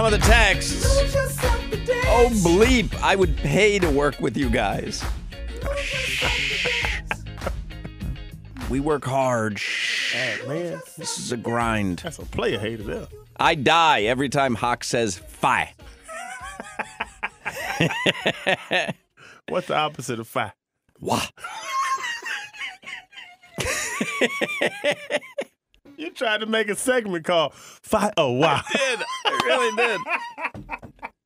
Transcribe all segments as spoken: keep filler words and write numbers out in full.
some of the texts. Oh, bleep. I would pay to work with you guys. We work hard. Hey, man. This is a grind. That's a player hater there. I die every time Hawk says fi. What's the opposite of fi? Wah. You tried to make a segment called fi. Oh, wow. I did. I really did.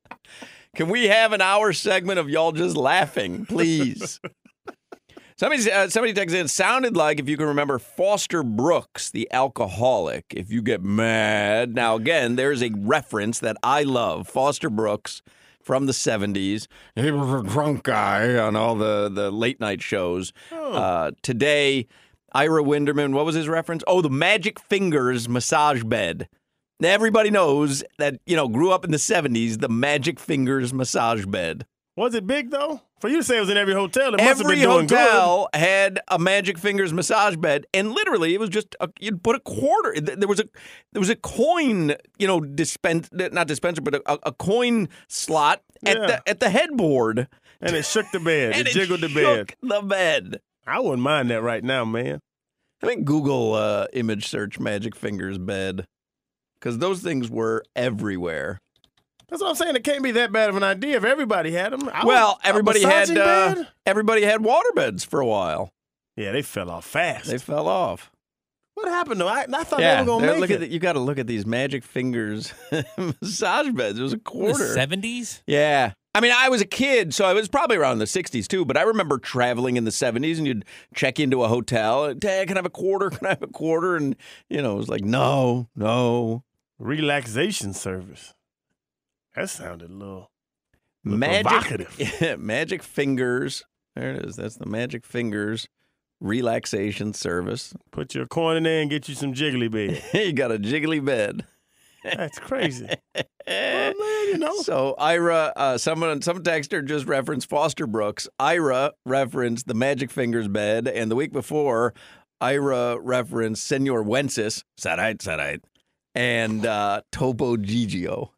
Can we have an hour segment of y'all just laughing, please? Somebody, uh, somebody texted in, it sounded like, if you can remember, Foster Brooks, the alcoholic, if you get mad. Now, again, there's a reference that I love. Foster Brooks from the seventies. He was a drunk guy on all the, the late-night shows. Oh. Uh, today, Ira Winderman, what was his reference? Oh, the Magic Fingers massage bed. Everybody knows that, you know, grew up in the seventies, the Magic Fingers massage bed. Was it big, though? For you to say it was in every hotel, it must Every have been doing hotel had a Magic Fingers massage bed, and literally it was just a, you'd put a quarter. There was a there was a coin, you know, dispense not dispenser, but a, a coin slot at Yeah. the at the headboard, good. And it shook the bed. and it jiggled the shook bed. the bed. I wouldn't mind that right now, man. I think Google uh, image search Magic Fingers bed, because those things were everywhere. That's what I'm saying. It can't be that bad of an idea if everybody had them. I Well, would- a everybody had massaging uh, bed? everybody had water beds for a while. Yeah, they fell off fast. They fell off. What happened, though? I, I thought Yeah, they were going to they're- make look it. at the, you got to look at these Magic Fingers massage beds. It was a In the quarter. seventies? Yeah. I mean, I was a kid, so I was probably around the sixties too, but I remember traveling in the seventies, and you'd check into a hotel, and, Dad, can I have a quarter? Can I have a quarter? And, you know, it was like, no, no. Relaxation service. That sounded a little, little Magic, provocative. Magic Fingers. There it is. That's the Magic Fingers relaxation service. Put your coin in there and get you some jiggly bed. You got a jiggly bed. That's crazy. Well, man, you know. So Ira, uh, someone, some texter just referenced Foster Brooks. Ira referenced the Magic Fingers bed, and the week before, Ira referenced Senor Wences, Sarait, Sarait, and uh, Topo Gigio.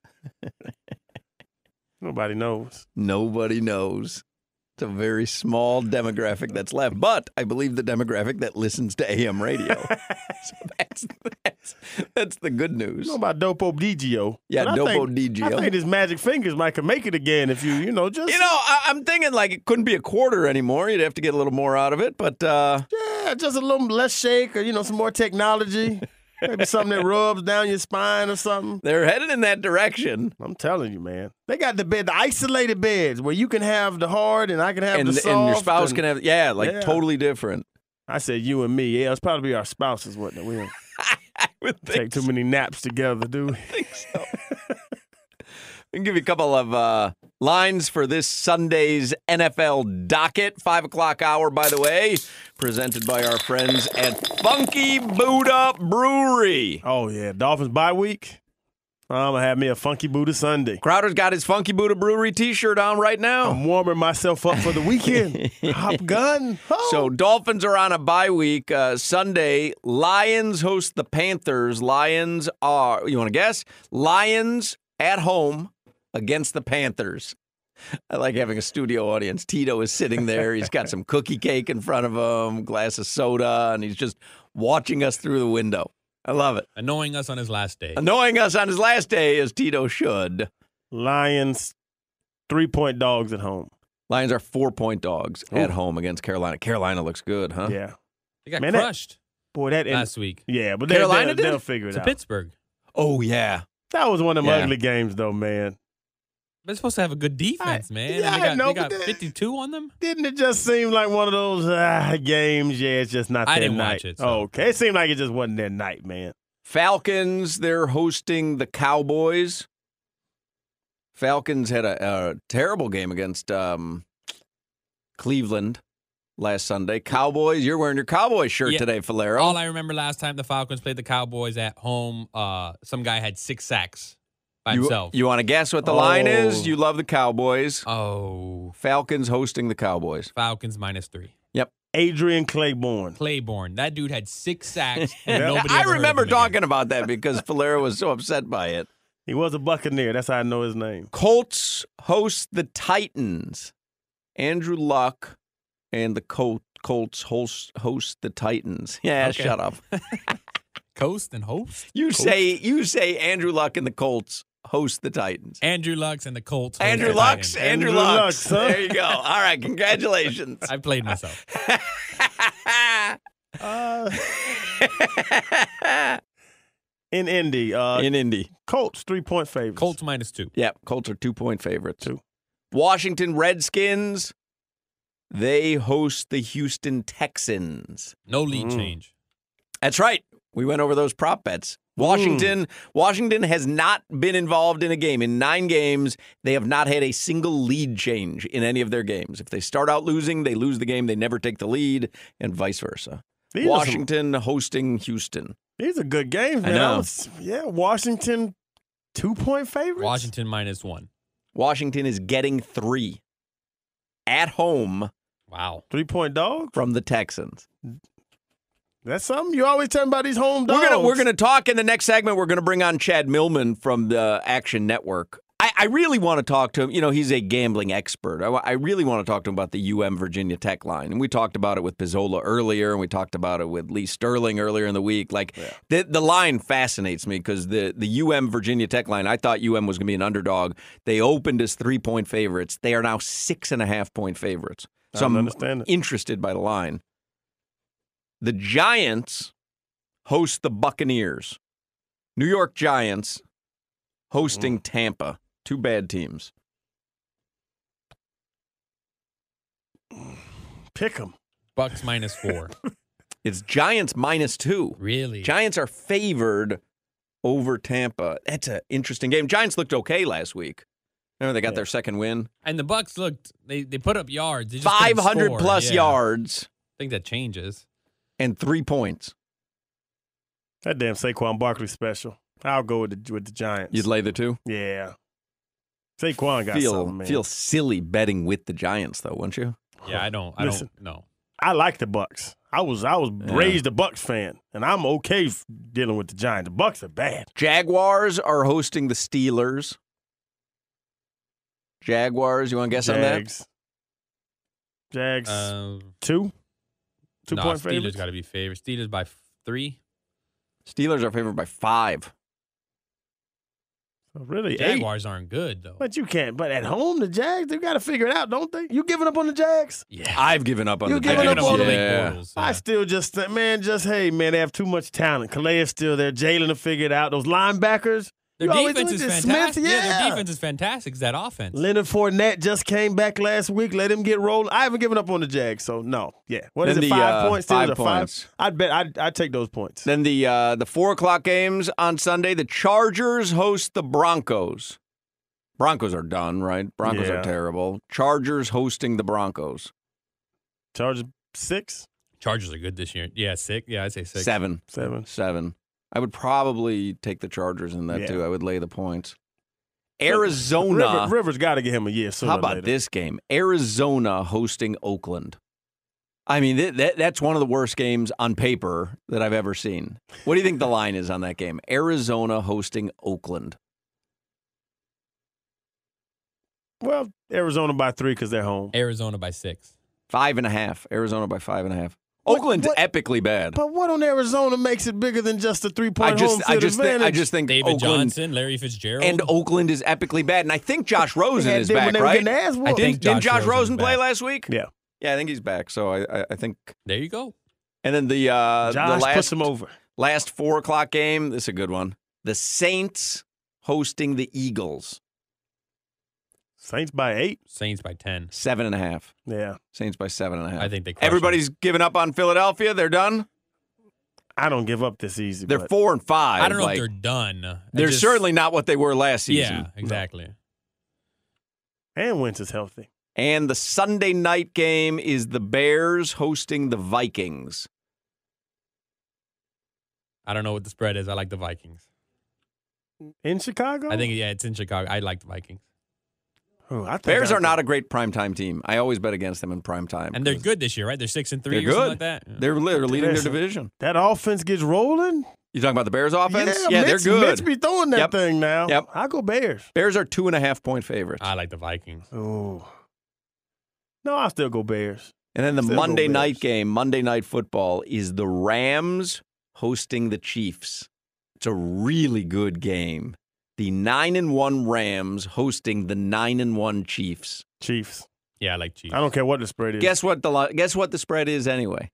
Nobody knows. Nobody knows. It's a very small demographic that's left, but I believe the demographic that listens to A M radio. So that's, that's that's the good You news. know about Dopo Digio. Yeah, But I Dopo think- Digio. I think his magic fingers might could make it again if you, you know, just. You know, I, I'm thinking like it couldn't be a quarter anymore. You'd have to get a little more out of it, but uh, Yeah, just a little less shake or, you know, some more technology. Maybe something that rubs down your spine or something. they're headed in that direction. I'm telling you, man. They got the bed, the isolated beds where you can have the hard and I can have And, the and soft. your spouse and- can have, yeah, like Yeah. totally different. I said you and me. Yeah, it's probably our spouses, wasn't it? We don't I would take think too many naps together, do we? think so. We can give you a couple of uh, lines for this Sunday's N F L docket. Five o'clock hour, by the way, presented by our friends at Funky Buddha Brewery. Oh, yeah. Dolphins bye week. I'm going to have me a Funky Buddha Sunday. Crowder's got his Funky Buddha Brewery t-shirt on right now. I'm warming myself up for the weekend. Hop gun. Oh. So Dolphins are on a bye week. Uh, Sunday, Lions host the Panthers. Lions are, you want to guess? Lions at home against the Panthers. I like having a studio audience. Tito is sitting there. He's got some cookie cake in front of him, glass of soda, and he's just watching us through the window. I love it. Annoying us on his last day. Annoying us on his last day, as Tito should. Lions, three-point dogs at home. Lions are four-point dogs Ooh. at home against Carolina. Carolina looks good, huh? Yeah. They got Man, that- crushed Boy, that last week. Yeah, but they, Carolina they'll, did? they'll figure it To out. Pittsburgh. Oh, yeah. That was one of them Yeah. ugly games, though, man. They're supposed to have a good defense, I- man. yeah, and they got, I know, they got but they- fifty-two on them. Didn't it just seem like one of those ah, games? Yeah, it's just not I their didn't night. watch it, so- Oh, okay. It seemed like it just wasn't their night, man. Falcons, they're hosting the Cowboys. Falcons had a, a terrible game against um, Cleveland last Sunday. Cowboys, you're wearing your Cowboy shirt Yeah. today, Falero. All I remember last time the Falcons played the Cowboys at home, uh, some guy had six sacks by you, himself. You want to guess what the line is? Oh. You love the Cowboys. oh, Falcons hosting the Cowboys. Falcons minus three. Adrian Claiborne. Claiborne, that dude had six sacks. And Yeah. nobody I ever heard of remember him again. talking about that because Falero was so upset by it. He was a Buccaneer. That's how I know his name. Colts host the Titans. Andrew Luck and the Col- Colts host, host the Titans. Yeah, Okay. shut up. Coast and host. You say you say Andrew Luck and the Colts host the Titans. Andrew Luck's and the Colts. host Andrew the Luck's. Titans. Andrew, Andrew Luck's. Luck's, huh? There you go. All right, congratulations. I played myself. Uh, in Indy, uh, In Indy. Colts three-point favorites. Colts minus two. Yep, Colts are two-point favorites. Two. Washington Redskins, they host the Houston Texans. No lead Mm. change. That's right. We went over those prop bets. Washington, Washington has not been involved in a game. In nine games, they have not had a single lead change in any of their games. If they start out losing, they lose the game. They never take the lead, and vice versa. These are some- Washington hosting Houston. These are good games, I man. know. was- yeah, Washington two-point favorites. Washington minus one. Washington is getting three at home Wow. Three-point dog. from the Texans. That's something. You always talking about these home dogs. We're gonna we're gonna talk in the next segment. We're gonna bring on Chad Millman from the Action Network. I, I really want to talk to him. You know, he's a gambling expert. I, I really want to talk to him about the U M Virginia Tech line, and we talked about it with Pizzola earlier, and we talked about it with Lee Sterling earlier in the week. Like Yeah. the the line fascinates me because the the U M Virginia Tech line. I thought U M was gonna be an underdog. They opened as three point favorites. They are now six and a half point favorites. So I don't I'm understand it. interested by the line. The Giants host the Buccaneers. New York Giants hosting Mm. Tampa. Two bad teams. Pick them. Bucks minus four. It's Giants minus two. Really? Giants are favored over Tampa. That's an interesting game. Giants looked okay last week. Remember, they got Yeah. their second win. And the Bucks looked. They they put up yards. They just couldn't five hundred score. plus Yeah. yards I think that changes. and three points. That damn Saquon Barkley special. I'll go with the with the Giants. You'd lay the two? Yeah. Saquon got Feel, something, man. feel silly betting with the Giants, though, wouldn't you? Yeah, I don't. I Listen. don't know. I like the Bucks. I was I was Yeah. raised a Bucks fan, and I'm okay f- dealing with the Giants. The Bucks are bad. Jaguars are hosting the Steelers. Jaguars, you want to guess on that? Jags. Jags Uh, two. Two no, point Steelers favorites. got to be favored. Steelers by f- three. Steelers are favored by five. Really, eight. Jaguars aren't good though. But you can't. But at home, the Jags, they got to figure it out, don't they? You giving up on the Jags? Yeah, I've given up on You the giving Jags. up on them? yeah. Bortles, I yeah. still just think, man, just hey, man, they have too much talent. Calais is still there. Jalen to figure it out. Those linebackers. Their you always defense look is at fantastic. Smith, yeah. yeah. their defense is fantastic. It's that offense. Leonard Fournette just came back last week. Let him get rolling. I haven't given up on the Jags, so no. Yeah. What is Then it? the, Five uh, points? five Steelers are points. Five? I'd bet. I'd, I'd take those points. Then the uh, the four o'clock games on Sunday. The Chargers host the Broncos. Broncos are done, right? Broncos Yeah. are terrible. Chargers hosting the Broncos. Chargers six, Chargers are good this year. Yeah, six. Yeah, I'd say six. Seven. seven. Seven. I would probably take the Chargers in that Yeah. too. I would lay the points. Arizona. River, Rivers got to get him a year. Sooner How or about later. this game? Arizona hosting Oakland. I mean, th- that, that's one of the worst games on paper that I've ever seen. What do you think the line is on that game? Arizona hosting Oakland. Well, Arizona by three because they're home. Arizona by six. Five and a half. Arizona by five and a half. What- Oakland's what- epically bad. But what on Arizona makes it bigger than just a three I point just, home I field just, think, advantage? I just think David Oakland Johnson, Larry Fitzgerald, and Oakland is epically bad, and I think Josh Rosen They had is them when back, they were right? getting their ass I whooped. think Didn't, didn't Josh Josh Rosen's Rosen play back. last week? Yeah. Yeah, I think he's back. So I, I, I think. There you go. And then the uh, the Josh last puts him over. last four o'clock game. This is a good one. The Saints hosting the Eagles. Saints by eight. Saints by ten. Seven and a half. Yeah. Saints by seven and a half. I think they. crush Everybody's given up on Philadelphia. They're done. I don't give up this easy. They're but four and five. them. I don't know like, if they're done. I they're just- certainly not what they were last season. Yeah, exactly. And Wentz is healthy. And the Sunday night game is the Bears hosting the Vikings. I don't know what the spread is. I like the Vikings. In Chicago? I think yeah, it's in Chicago. I like the Vikings, Oh, I think Bears I are not think- a great primetime team. I always bet against them in primetime. and they're 'cause good this year, right? They're six and three They're or something good. like that. Yeah. They're literally leading their Listen. division. That offense gets rolling. You talking about the Bears offense? Yeah, yeah Mitch, they're good. Mitch be throwing that Yep. thing now. Yep. I go Bears. Bears are two and a half point favorites. I like the Vikings. Oh. No, I'll still go Bears. And then the Still go Monday night Bears. game, Monday Night Football, is the Rams hosting the Chiefs. It's a really good game. The nine and one Rams hosting the nine and one Chiefs. Chiefs. Yeah, I like Chiefs. I don't care what the spread is. Guess what the li- guess what the spread is anyway?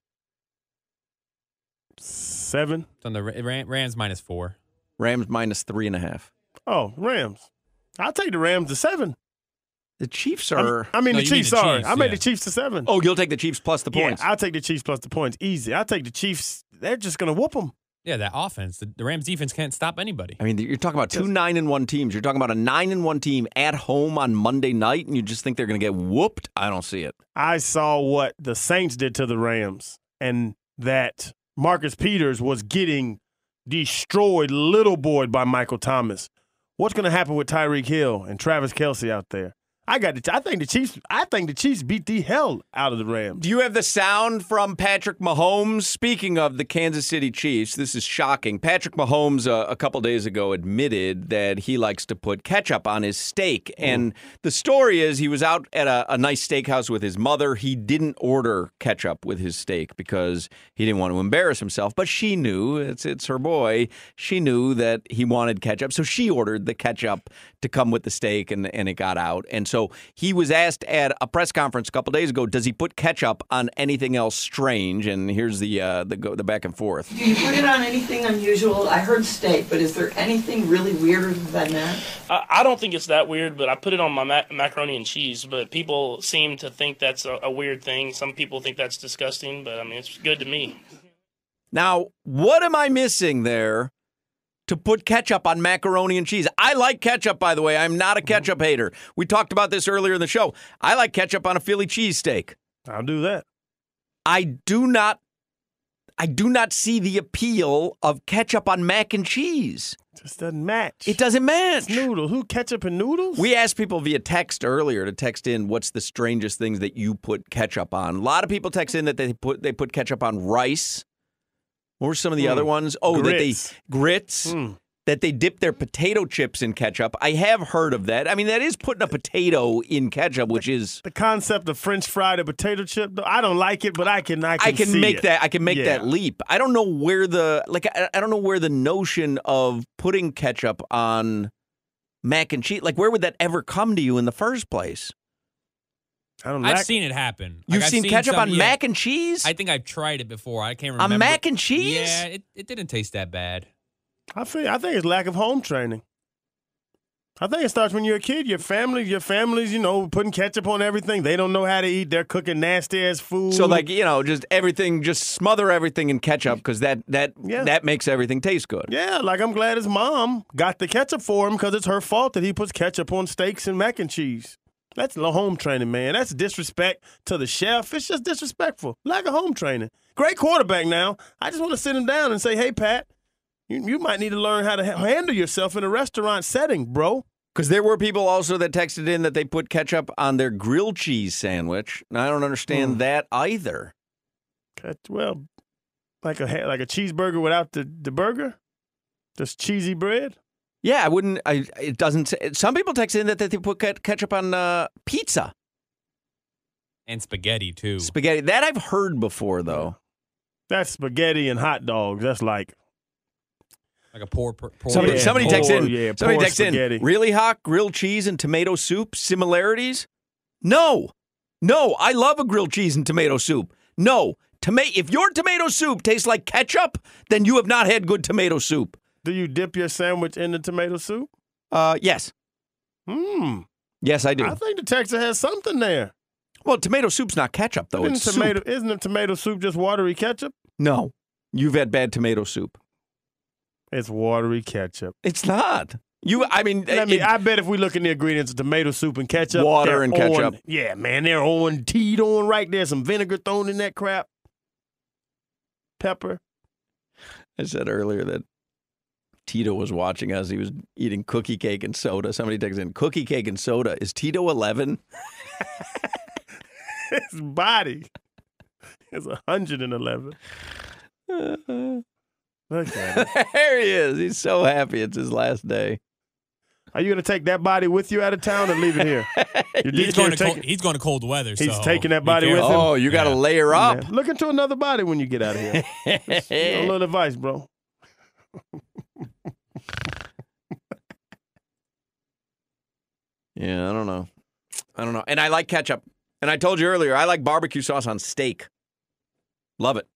Seven. It's on the Ra- Ram- Rams minus four. Rams minus three and a half. Oh, Rams. I'll take the Rams to seven. The Chiefs I mean, are. I mean No, the you mean Chiefs, the sorry. Chiefs, I made yeah. the Chiefs to seven. Oh, you'll take the Chiefs plus the yeah, points. I'll take the Chiefs plus the points. Easy. I'll take the Chiefs. They're just going to whoop them. Yeah, that offense. The, the Rams defense can't stop anybody. I mean, you're talking about two nine and one teams. You're talking about a nine and one team at home on Monday night, and you just think they're going to get whooped? I don't see it. I saw what the Saints did to the Rams and that Marcus Peters was getting destroyed, little boyed by Michael Thomas. What's going to happen with Tyreek Hill and Travis Kelce out there? I got. The, I think the Chiefs. I think the Chiefs beat the hell out of the Rams. Do you have the sound from Patrick Mahomes? Speaking of the Kansas City Chiefs, this is shocking. Patrick Mahomes uh, a couple days ago admitted that he likes to put ketchup on his steak. And the story is he was out at a, a nice steakhouse with his mother. He didn't order ketchup with his steak because he didn't want to embarrass himself. But she knew, it's, it's her boy, she knew that he wanted ketchup. So she ordered the ketchup to come with the steak, and, and it got out. And so So he was asked at a press conference a couple days ago, does he put ketchup on anything else strange? And here's the uh, the go, the back and forth. Do you put it on anything unusual? I heard steak, but is there anything really weirder than that? I, I don't think it's that weird, but I put it on my mac- macaroni and cheese. But people seem to think that's a, a weird thing. Some people think that's disgusting, but I mean, it's good to me. Now, what am I missing there to put ketchup on macaroni and cheese? I like ketchup, by the way. I'm not a ketchup hater. We talked about this earlier in the show. I like ketchup on a Philly cheesesteak. I'll do that. I do not I do not see the appeal of ketchup on mac and cheese. Just doesn't match. It doesn't match. It's noodles. Who ketchup and noodles? We asked people via text earlier to text in what's the strangest things that you put ketchup on. A lot of people text in that they put they put ketchup on rice. What were some of the Mm. other ones? Oh, Grits. that they grits. Mm. That they dip their potato chips in ketchup. I have heard of that. I mean, that is putting a potato in ketchup, which is The concept of French fried a potato chip, though, I don't like it, but I can. I can, I can see make it. that I can make Yeah. that leap. I don't know where the like I, I don't know where the notion of putting ketchup on mac and cheese, like where would that ever come to you in the first place? I don't I've like seen it happen. You've Like, I've seen ketchup some- on yeah. mac and cheese? I think I've tried it before. I can't On remember. mac and cheese? Yeah, it, it didn't taste that bad. I feel. I think it's lack of home training. I think it starts when you're a kid. Your family, your families, you know, putting ketchup on everything. They don't know how to eat. They're cooking nasty ass food. So like, you know, just everything, just smother everything in ketchup because that that Yeah. that makes everything taste good. yeah, like I'm glad his mom got the ketchup for him because it's her fault that he puts ketchup on steaks and mac and cheese. That's the home training, man. That's disrespect to the chef. It's just disrespectful. Lack of home training. Great quarterback now. I just want to sit him down and say, hey, Pat, you, you might need to learn how to ha- handle yourself in a restaurant setting, bro. Because there were people also that texted in that they put ketchup on their grilled cheese sandwich. And I don't understand Hmm. that either. Ket- Well, like a ha- like a cheeseburger without the, the burger? Just cheesy bread? Yeah, I wouldn't. I it doesn't. Say, some people text in that they put ket- ketchup on uh, pizza, And spaghetti, too. spaghetti. That I've heard before, though. That's spaghetti and hot dogs. That's like Like a poor, poor Somebody, Yeah, somebody poor- texts in. yeah, somebody poor texts in. spaghetti. Really hot grilled cheese and tomato soup similarities? No, no. I love a grilled cheese and tomato soup. No, tomato. If your tomato soup tastes like ketchup, then you have not had good tomato soup. Do you dip your sandwich in the tomato soup? Uh, yes, Hmm. yes, I do. I think the Texas has something there. Well, tomato soup's not ketchup, though. isn't, It's tomato, soup. isn't a tomato soup just watery ketchup? No, you've had bad tomato soup. It's watery ketchup. It's not. You, I mean, Let me, it- I bet if we look in the ingredients of tomato soup and ketchup, Water they're and on- ketchup. Yeah, man, they're on teed on right there. Some vinegar thrown in that crap. Pepper. I said earlier that Tito was watching us. He was eating cookie cake and soda. Somebody texted in, cookie cake and soda. Is Tito eleven? His body is one hundred eleven. Look at him. There he is. He's so happy. It's his last day. Are you going to take that body with you out of town or leave it here? Your He's D K going, to taking- cold, he's going to cold weather. He's so taking that be body with careful. him? Oh, you got to Yeah. layer up. Man, look into another body when you get out of here. Just, you know, a little advice, bro. Yeah, I don't know. I don't know. And I like ketchup. And I told you earlier, I like barbecue sauce on steak. Love it.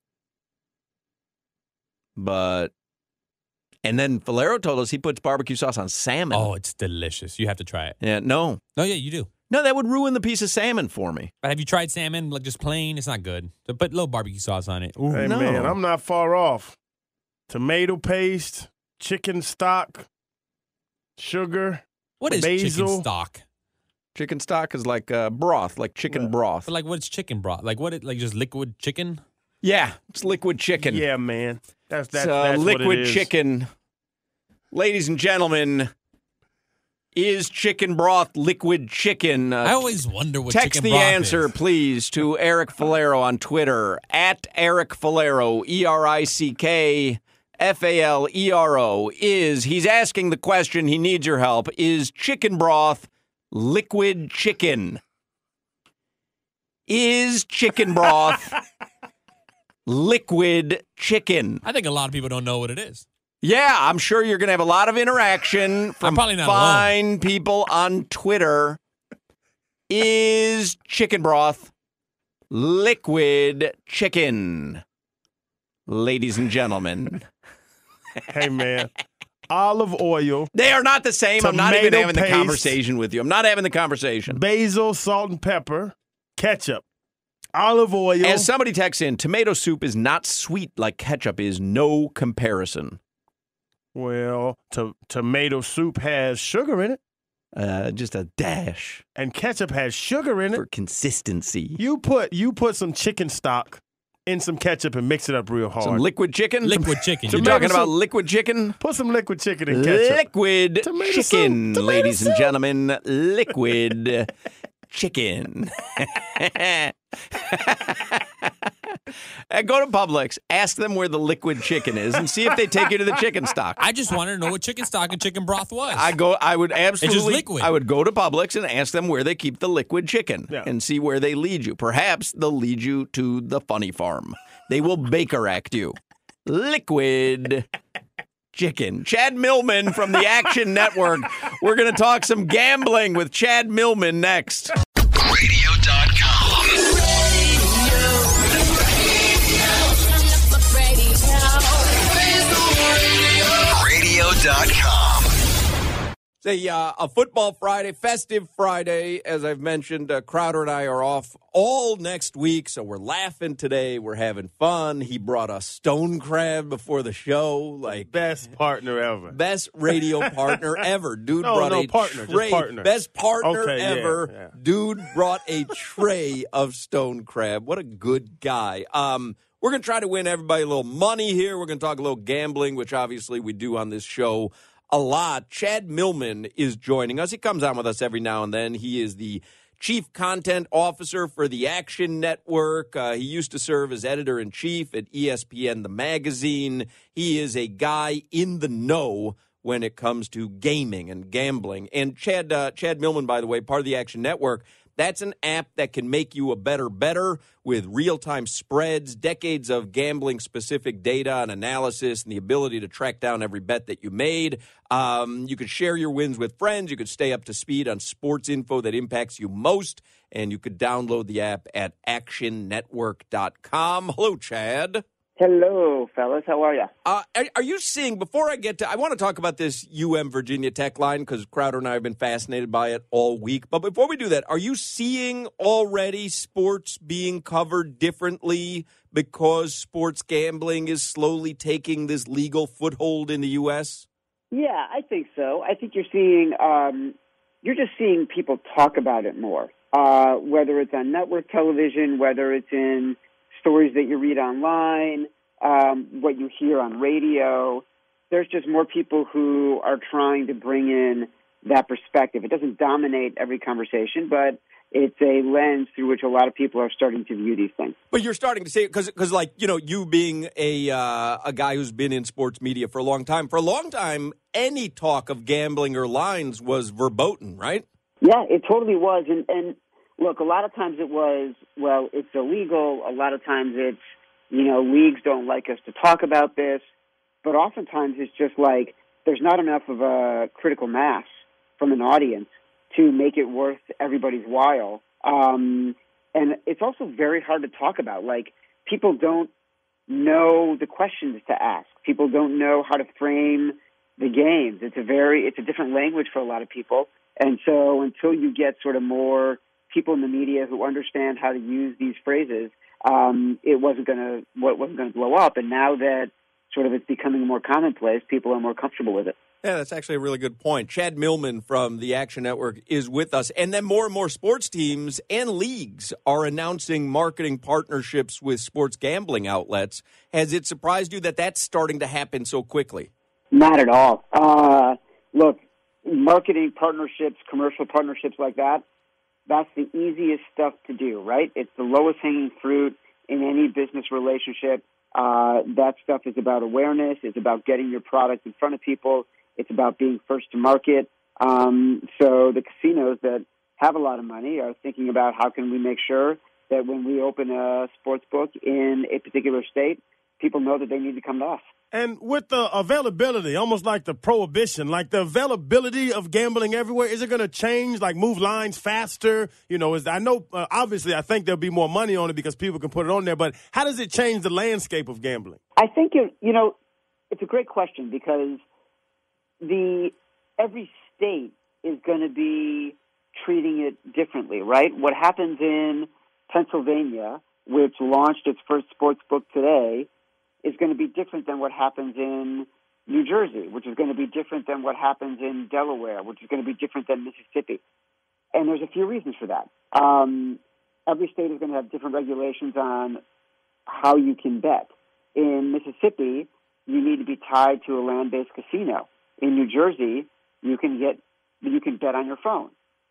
But, and then Falero told us he puts barbecue sauce on salmon. Oh, it's delicious. You have to try it. Yeah, no. No, yeah, you do. No, that would ruin the piece of salmon for me. But have you tried salmon, like just plain? It's not good. So put a little barbecue sauce on it. Ooh. Hey, No. man, I'm not far off. Tomato paste, chicken stock, sugar. What is basil. chicken stock? Chicken stock is like uh, broth, like chicken Yeah. broth. But like, what's chicken broth? Like what? It, like just liquid chicken? Yeah, it's liquid chicken. Yeah, man. That's, that's, It's, uh, that's what liquid it is. chicken. Ladies and gentlemen, is chicken broth liquid chicken? Uh, I always wonder what Text chicken the broth answer, is. please, to Eric Falero on Twitter, at Eric Falero, E R I C K F A L E R O. Is, he's asking the question, he needs your help, is chicken broth liquid chicken? Is chicken broth liquid chicken? I think a lot of people don't know what it is. Yeah, I'm sure you're going to have a lot of interaction from probably not fine people on Twitter. Is chicken broth liquid chicken? Ladies and gentlemen. Hey, man. Olive oil, They are not the same. I'm not even Tomato having the paste. conversation with you. I'm not having the conversation. basil, salt and pepper, ketchup, olive oil. As somebody texts in, tomato soup is not sweet like ketchup is. No comparison. Well, to- tomato soup has sugar in it, Uh, just a dash and ketchup has sugar in it. for consistency. You put you put some chicken stock in some ketchup and mix it up real hard. Some liquid chicken? Liquid chicken. You're You Tomato talking about soup. liquid chicken? Put some liquid chicken in ketchup. Liquid Tomato chicken, soup, tomato ladies and soup. gentlemen. Liquid chicken. And go to Publix, ask them where the liquid chicken is, and see if they take you to the chicken stock. I just wanted to know what chicken stock and chicken broth was. I go. I would absolutely. liquid. I would go to Publix and ask them where they keep the liquid chicken, Yeah. and see where they lead you. Perhaps they'll lead you to the Funny Farm. They will Baker Act you. Liquid chicken. Chad Millman from the Action Network. We're going to talk some gambling with Chad Millman next. radio dot com. radio dot com. It's a, uh, a football Friday, festive Friday. As I've mentioned, uh, Crowder and I are off all next week, so we're laughing today. We're having fun. He brought us stone crab before the show. Like, Best partner ever. best radio partner ever. Dude No, brought no, a partner, just tray. partner. Best partner Okay, yeah, ever. yeah. Dude brought a tray of stone crab. What a good guy. Um, we're going to try to win everybody a little money here. We're going to talk a little gambling, which obviously we do on this show a lot. Chad Millman is joining us. He comes on with us every now and then. He is the Chief Content Officer for the Action Network. Uh, he used to serve as Editor-in-Chief at E S P N, the magazine. He is a guy in the know when it comes to gaming and gambling. And Chad, uh, Chad Millman, by the way, part of the Action Network, that's an app that can make you a better better with real-time spreads, decades of gambling-specific data and analysis, and the ability to track down every bet that you made. Um, you could share your wins with friends. You could stay up to speed on sports info that impacts you most, and you could download the app at action network dot com. Hello, Chad. Hello, fellas. How are you? Uh, are, are you seeing, before I get to, I want to talk about this U M Virginia Tech line because Crowder and I have been fascinated by it all week. But before we do that, are you seeing already sports being covered differently because sports gambling is slowly taking this legal foothold in the U S? Yeah, I think so. I think you're seeing, um, you're just seeing people talk about it more, uh, whether it's on network television, whether it's in stories that you read online, um, what you hear on radio. There's just more people who are trying to bring in that perspective. It doesn't dominate every conversation, but it's a lens through which a lot of people are starting to view these things. But you're starting to see it because, like, you know, you being a uh, a guy who's been in sports media for a long time, for a long time, any talk of gambling or lines was verboten, right? Yeah, it totally was. And, and look, a lot of times it was, well, it's illegal. A lot of times it's, you know, leagues don't like us to talk about this. But oftentimes it's just like there's not enough of a critical mass from an audience to make it worth everybody's while. Um, and it's also very hard to talk about. Like, people don't know the questions to ask. People don't know how to frame the games. It's a very, it's a different language for a lot of people. And so until you get sort of more people in the media who understand how to use these phrases, um, it wasn't going to, what wasn't going to blow up. And now that sort of it's becoming more commonplace, people are more comfortable with it. Yeah, that's actually a really good point. Chad Millman from the Action Network is with us. And then more and more sports teams and leagues are announcing marketing partnerships with sports gambling outlets. Has it surprised you that that's starting to happen so quickly? Not at all. Uh, look, marketing partnerships, commercial partnerships like that, that's the easiest stuff to do, right? It's the lowest hanging fruit in any business relationship. Uh, that stuff is about awareness. It's about getting your product in front of people. It's about being first to market. Um, so the casinos that have a lot of money are thinking about how can we make sure that when we open a sports book in a particular state, people know that they need to come to us. And with the availability, almost like the prohibition, like the availability of gambling everywhere, is it going to change, like move lines faster? You know, is I know, uh, obviously, I think there'll be more money on it because people can put it on there, but how does it change the landscape of gambling? I think, it, you know, it's a great question because the every state is going to be treating it differently, right? What happens in Pennsylvania, which launched its first sports book today, is going to be different than what happens in New Jersey, which is going to be different than what happens in Delaware, which is going to be different than Mississippi. And there's a few reasons for that. Um, every state is going to have different regulations on how you can bet. In Mississippi, you need to be tied to a land-based casino. In New Jersey, you can get you can bet on your phone.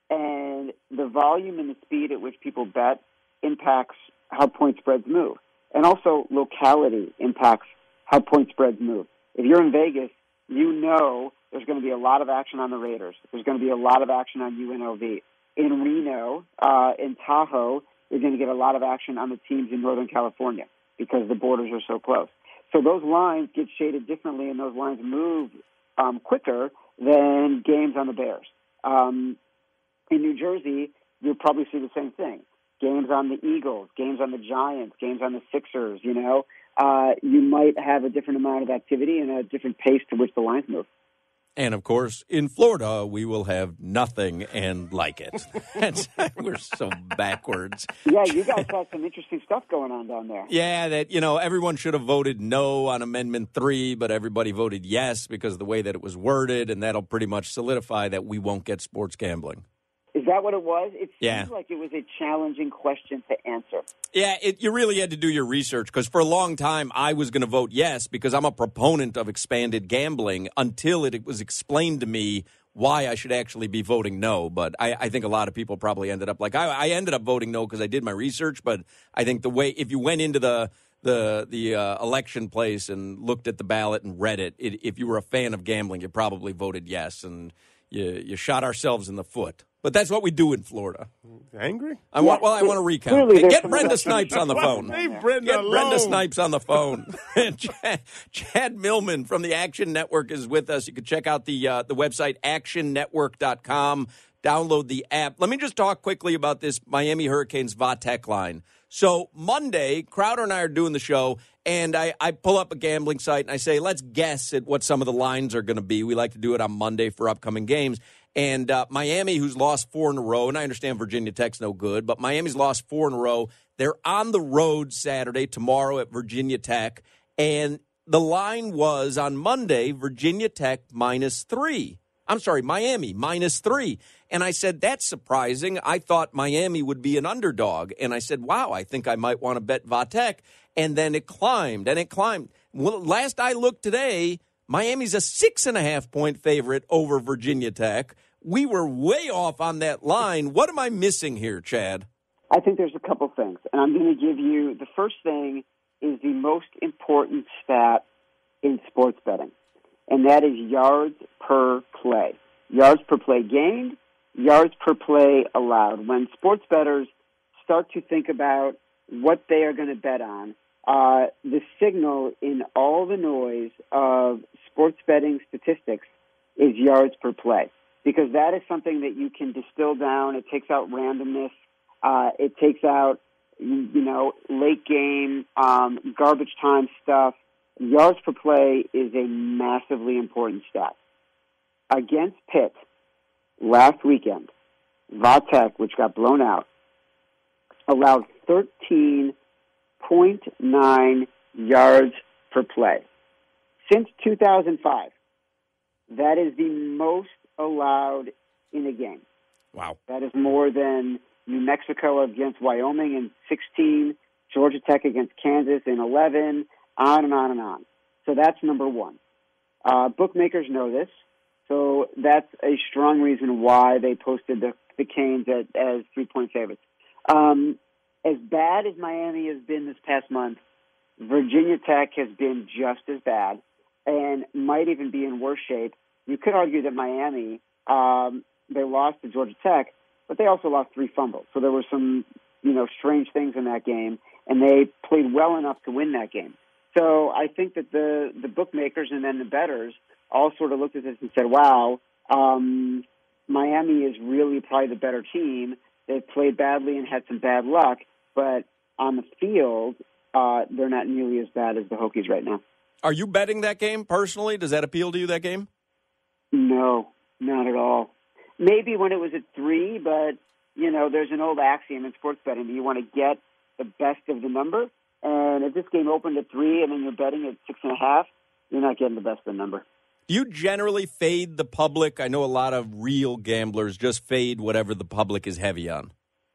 And the volume and the speed at which people bet impacts how point spreads move. And also locality impacts how point spreads move. If you're in Vegas, you know there's going to be a lot of action on the Raiders. There's going to be a lot of action on U N L V. In Reno, uh, in Tahoe, you're going to get a lot of action on the teams in Northern California because the borders are so close. So those lines get shaded differently, and those lines move um, quicker than games on the Bears. Um, in New Jersey, you'll probably see the same thing. Games on the Eagles, games on the Giants, games on the Sixers, you know, uh, you might have a different amount of activity and a different pace to which the lines move. And, of course, in Florida, we will have nothing and like it. We're so backwards. Yeah, you guys had some interesting stuff going on down there. Yeah, that, you know, everyone should have voted no on Amendment three, but everybody voted yes because of the way that it was worded, and that'll pretty much solidify that we won't get sports gambling. Is that what it was? It seems yeah. like it was a challenging question to answer. Yeah, it, you really had to do your research because for a long time I was going to vote yes because I'm a proponent of expanded gambling until it, it was explained to me why I should actually be voting no. But I, I think a lot of people probably ended up like I, I ended up voting no because I did my research. But I think the way if you went into the the the uh, election place and looked at the ballot and read it, it, if you were a fan of gambling, you probably voted yes, and you you shot ourselves in the foot. But that's what we do in Florida. Angry? I want. Well, I want to recount. Hey, get Brenda Snipes on the phone. Leave Brenda Get alone. Brenda Snipes on the phone. Chad, Chad Millman from the Action Network is with us. You can check out the uh, the website action network dot com. Download the app. Let me just talk quickly about this Miami Hurricanes Vatek line. So Monday, Crowder and I are doing the show, and I, I pull up a gambling site, and I say, let's guess at what some of the lines are going to be. We like to do it on Monday for upcoming games. And uh, Miami, who's lost four in a row, and I understand Virginia Tech's no good, but Miami's lost four in a row. They're on the road Saturday, tomorrow at Virginia Tech. And the line was on Monday, Virginia Tech minus three. I'm sorry, Miami minus three. And I said, that's surprising. I thought Miami would be an underdog. And I said, wow, I think I might want to bet Vatek. And then it climbed, and it climbed. Well, last I looked today, Miami's a six and a half point favorite over Virginia Tech, we were way off on that line. What am I missing here, Chad? I think there's a couple things, and I'm going to give you the first thing is the most important stat in sports betting, and that is yards per play. Yards per play gained, yards per play allowed. When sports bettors start to think about what they are going to bet on, uh, the signal in all the noise of sports betting statistics is yards per play, because that is something that you can distill down. It takes out randomness. Uh, it takes out, you know, late game, um, garbage time stuff. Yards per play is a massively important stat. Against Pitt last weekend, Vatek, which got blown out, allowed thirteen point nine yards per play. Since two thousand five, that is the most allowed in a game. Wow. That is more than New Mexico against Wyoming in sixteen, Georgia Tech against Kansas in eleven, on and on and on. So that's number one. Uh, bookmakers know this, so that's a strong reason why they posted the, the Canes at, as three-point favorites. Um, as bad as Miami has been this past month, Virginia Tech has been just as bad and might even be in worse shape. You could argue that Miami, um, they lost to Georgia Tech, but they also lost three fumbles. So there were some, you know, strange things in that game, and they played well enough to win that game. So I think that the, the bookmakers and then the bettors all sort of looked at this and said, wow, um, Miami is really probably the better team. They've played badly and had some bad luck, but on the field, uh, they're not nearly as bad as the Hokies right now. Are you betting that game personally? Does that appeal to you, that game? No, not at all. Maybe when it was at three, but, you know, there's an old axiom in sports betting that you want to get the best of the number. And if this game opened at three and then you're betting at six and a half, you're not getting the best of the number. Do you generally fade the public? I know a lot of real gamblers just fade whatever the public is heavy on.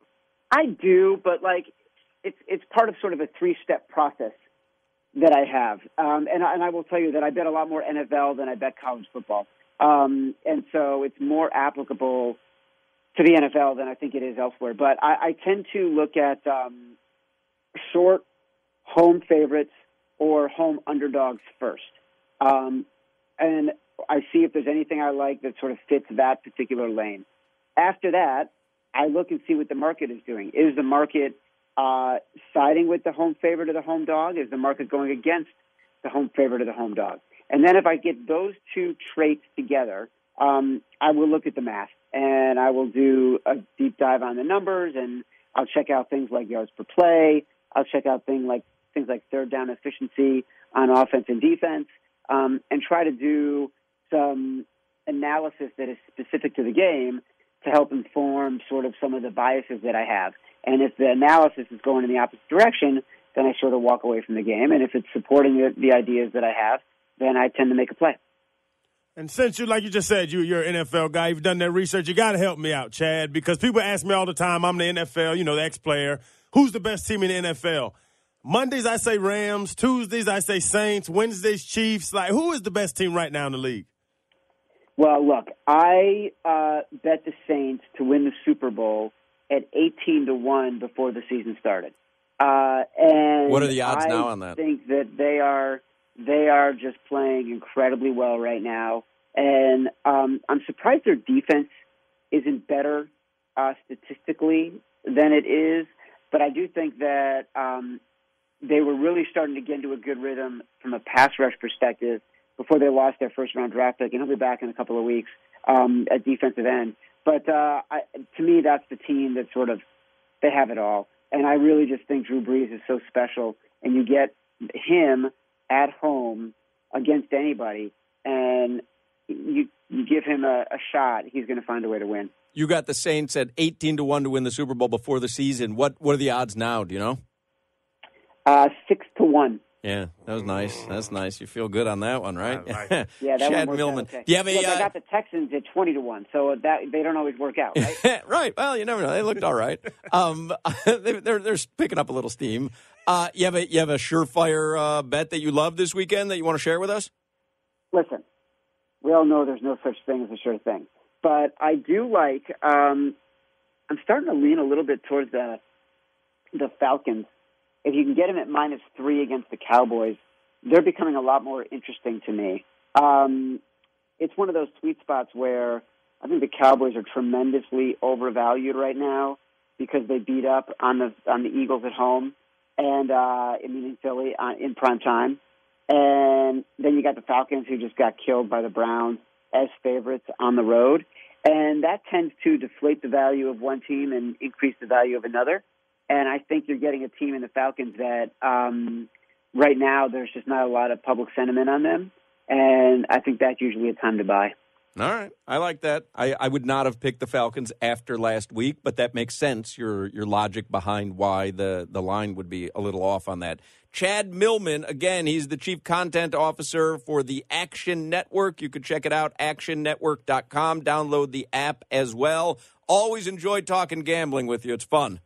I do, but, like, it's it's part of sort of a three-step process that I have. Um, and, I, and I will tell you that I bet a lot more N F L than I bet college football. Um, and so it's more applicable to the N F L than I think it is elsewhere. But I, I tend to look at um, short home favorites or home underdogs first. Um, and I see if there's anything I like that sort of fits that particular lane. After that, I look and see what the market is doing. Is the market uh, siding with the home favorite or the home dog? Is the market going against the home favorite or the home dog? And then if I get those two traits together, um, I will look at the math, and I will do a deep dive on the numbers, and I'll check out things like yards per play. I'll check out things like things like third down efficiency on offense and defense, um, and try to do some analysis that is specific to the game to help inform sort of some of the biases that I have. And if the analysis is going in the opposite direction, then I sort of walk away from the game. And if it's supporting the, the ideas that I have, then I tend to make a play. And since you, like you just said, you, you're an N F L guy, you've done that research, you got to help me out, Chad, because people ask me all the time, I'm the N F L, you know, the ex-player, who's the best team in the N F L? Mondays, I say Rams. Tuesdays, I say Saints. Wednesdays, Chiefs. Like, who is the best team right now in the league? Well, look, I uh, bet the Saints to win the Super Bowl at eighteen to one before the season started. Uh, and what are the odds I now on that? I think that they are they are just playing incredibly well right now. And um, I'm surprised their defense isn't better uh, statistically than it is. But I do think that um, they were really starting to get into a good rhythm from a pass rush perspective before they lost their first-round draft pick. And he'll be back in a couple of weeks um, at defensive end. But uh, I, to me, that's the team that sort of, they have it all. And I really just think Drew Brees is so special. And you get him at home against anybody, and you you give him a, a shot, he's going to find a way to win. You got the Saints at eighteen to one to win the Super Bowl before the season. What what are the odds now? Do you know? Uh, six to one. Yeah, that was nice. That's nice. You feel good on that one, right? Yeah, that Chad one worked Millman. out okay. Do you have a? Look, I Uh, got the Texans at twenty to one, so that they don't always work out, right? right. Well, you never know. They looked all right. Um, they, they're they're picking up a little steam. Uh, you have a you have a surefire uh, bet that you love this weekend that you want to share with us? Listen, we all know there's no such thing as a sure thing. but I do like. Um, I'm starting to lean a little bit towards the the Falcons. If you can get them at minus three against the Cowboys, they're becoming a lot more interesting to me. Um, it's one of those sweet spots where I think the Cowboys are tremendously overvalued right now because they beat up on the on the Eagles at home and uh, I mean in Philly uh, in prime time, and then you got the Falcons who just got killed by the Browns as favorites on the road, and that tends to deflate the value of one team and increase the value of another. And I think you're getting a team in the Falcons that um, right now there's just not a lot of public sentiment on them, and I think that's usually a time to buy. All right. I like that. I, I would not have picked the Falcons after last week, but that makes sense, your your logic behind why the, the line would be a little off on that. Chad Millman, again, he's the Chief Content Officer for the Action Network. You can check it out, action network dot com. Download the app as well. Always enjoyed talking gambling with you. It's fun.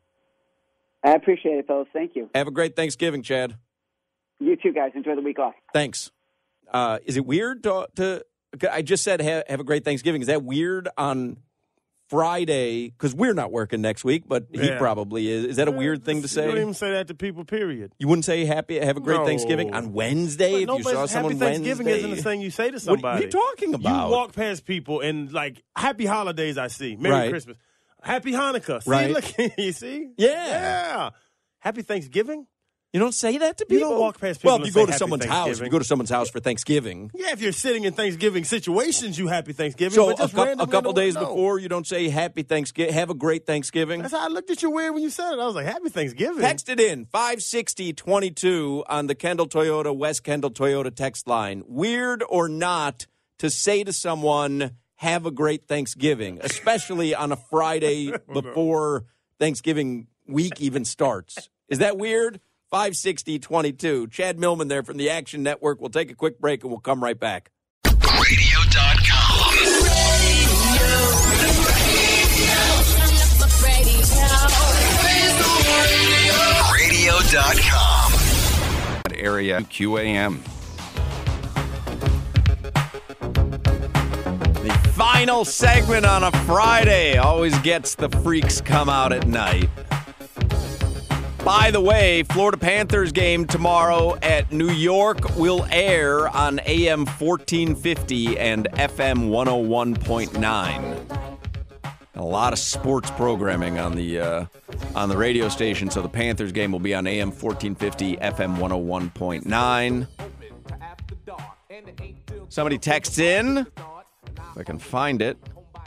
I appreciate it, fellas. Thank you. Have a great Thanksgiving, Chad. You too, guys. Enjoy the week off. Thanks. Uh, is it weird to, to I just said have, have a great Thanksgiving. Is that weird on Friday? Because we're not working next week, but he Yeah. probably is. Is that a weird thing to say? You don't even say that to people, period. You wouldn't say happy, have a great No. Thanksgiving on Wednesday if you Nobody's- saw someone Happy Thanksgiving Wednesday? isn't the thing you say to What, somebody. what are you talking about? You walk past people and, like, happy holidays, I see. Merry Right. Christmas. Happy Hanukkah. See, Right. look, you see? Yeah. Yeah. Happy Thanksgiving? You don't say that to You people? don't walk past people Well, if and you go say to happy someone's house, if Thanksgiving. you go to someone's house for Thanksgiving. Yeah, if you're sitting in Thanksgiving situations, you happy Thanksgiving. So but a, just cou- a randomly couple in the- days no. before, you don't say happy Thanksgiving, have a great Thanksgiving? That's how I looked at you weird when you said it. I was like, happy Thanksgiving. Text it in, five sixty twenty-two on the Kendall Toyota, West Kendall Toyota text line. Weird or not to say to someone, have a great Thanksgiving, especially on a Friday before Thanksgiving week even starts. Is that weird? five sixty twenty-two. Chad Millman there from the Action Network. We'll take a quick break and we'll come right back. radio dot com. radio dot com. Area Q A M. The final segment on a Friday always gets the freaks come out at night. By the way, Florida Panthers game tomorrow at New York will air on A M fourteen fifty and F M one oh one point nine. A lot of sports programming on the uh, on the radio station, so the Panthers game will be on A M fourteen fifty, F M one oh one point nine. Somebody texts in, if I can find it.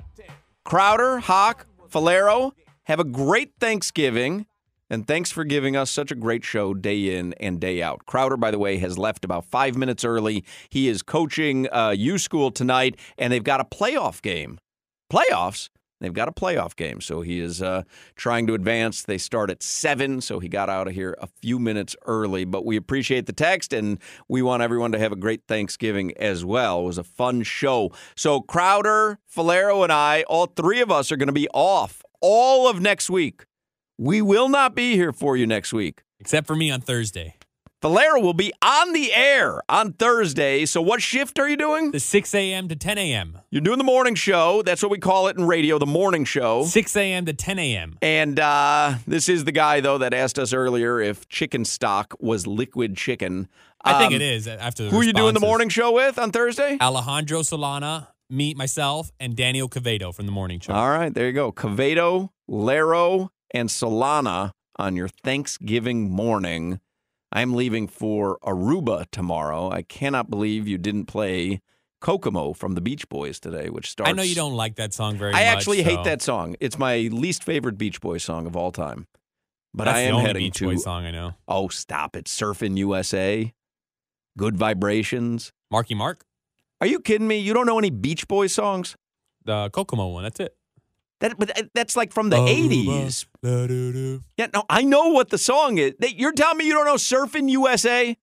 Crowder, Hawk, Falero, have a great Thanksgiving. And thanks for giving us such a great show day in and day out. Crowder, by the way, has left about five minutes early. He is coaching uh, U School tonight, and they've got a playoff game. Playoffs? They've got a playoff game, so he is uh, trying to advance. They start at seven, so he got out of here a few minutes early. But we appreciate the text, and we want everyone to have a great Thanksgiving as well. It was a fun show. So Crowder, Falero, and I, all three of us are going to be off all of next week. We will not be here for you next week. Except for me on Thursday. Valera will be on the air on Thursday. So what shift are you doing? The six a.m. to ten a.m. You're doing the morning show. That's what we call it in radio, the morning show. six a.m. to ten a.m. And uh, this is the guy, though, that asked us earlier if chicken stock was liquid chicken. I think Um, it is after the Who are you doing the responses. morning show with on Thursday? Alejandro Solana, me, myself, and Daniel Cavedo from the morning show. All right, there you go. Cavedo, Lero, and Solana on your Thanksgiving morning. I'm leaving for Aruba tomorrow. I cannot believe you didn't play Kokomo from the Beach Boys today, which starts... I know you don't like that song very much. I actually hate so- that song. It's my least favorite Beach Boys song of all time. But That's I the am only heading Beach to... Boys song I know. Oh, stop it. Surfing U S A. Good Vibrations. Marky Mark, Are you kidding me? You don't know any Beach Boys songs? the Kokomo one. That's it. That, but that- that's like from the Aruba, eighties. da-do-do. Yeah, no, I know what the song is. They- You're telling me you don't know Surfing U S A?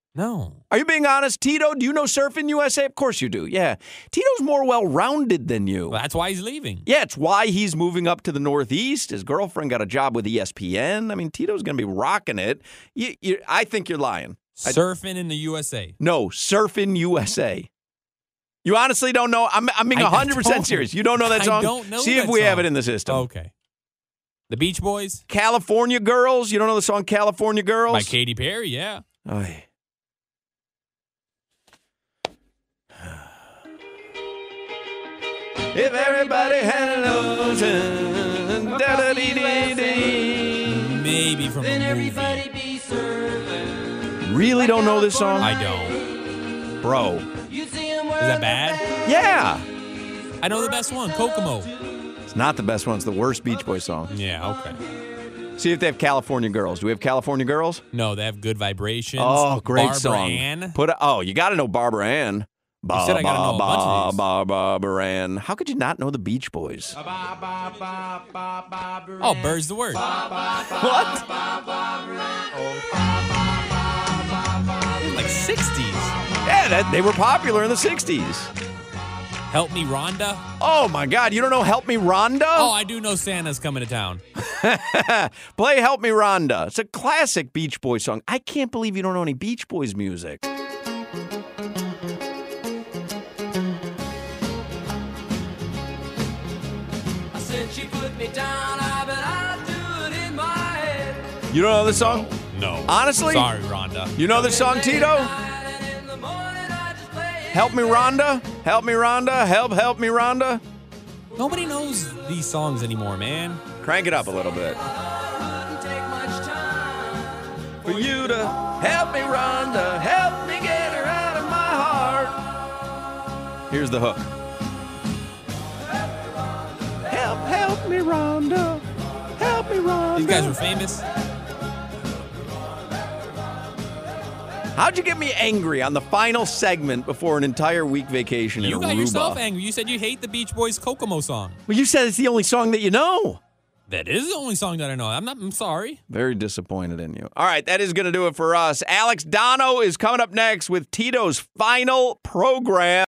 No. Are you being honest? Tito, do you know Surfing U S A? Of course you do, yeah. Tito's more well-rounded than you. Well, that's why he's leaving. Yeah, it's why he's moving up to the Northeast. His girlfriend got a job with E S P N. I mean, Tito's going to be rocking it. You, you, I think you're lying. I- Surfing in the U S A. No, Surfing U S A. You honestly don't know? I'm, I'm being I- I one hundred percent don't. serious. You don't know that song? I don't know See if that we have song. it in the system. Okay. The Beach Boys California Girls. You don't know the song California Girls? by Katy Perry, yeah. Oy. If everybody had an ocean, da-da-dee-dee-dee. Maybe from a movie. Really don't know this song? I don't. Bro. Is that bad? Yeah. I know the best one, Kokomo. It's not the best one. It's the worst Beach Boys song. Yeah, okay. See if they have California Girls. Do we have California Girls? No, they have Good Vibrations. Oh, great Barbara song. Ann. Put a, oh, you got to know Barbara Ann. Ba, said I gotta know a bunch of these. ba, ba, Barbara Ann. How could you not know the Beach Boys? Oh, Bird's the word. What? Like sixties. Yeah, that, they were popular in the sixties. Help Me Rhonda. Oh, my God. You don't know Help Me Rhonda? Oh, I do know Santa's coming to town. Play Help Me Rhonda. It's a classic Beach Boys song. I can't believe you don't know any Beach Boys music. You don't know this song? No. Honestly? Sorry, Rhonda. You know this song, Tito? Help Me Rhonda? Help Me Rhonda? Help, help me, Rhonda? Nobody knows these songs anymore, man. Crank it up a little bit. For you to help me, Rhonda. Help me get her out of my heart. Here's the hook. Help, help me, Rhonda. Help me, Rhonda. These guys were famous. How'd you get me angry on the final segment before an entire week vacation in You Aruba? got yourself angry. You said you hate the Beach Boys Kokomo song. Well, you said it's the only song that you know. That is the only song that I know. I'm not. I'm sorry. Very disappointed in you. All right, that is going to do it for us. Alex Dono is coming up next with Tito's final program.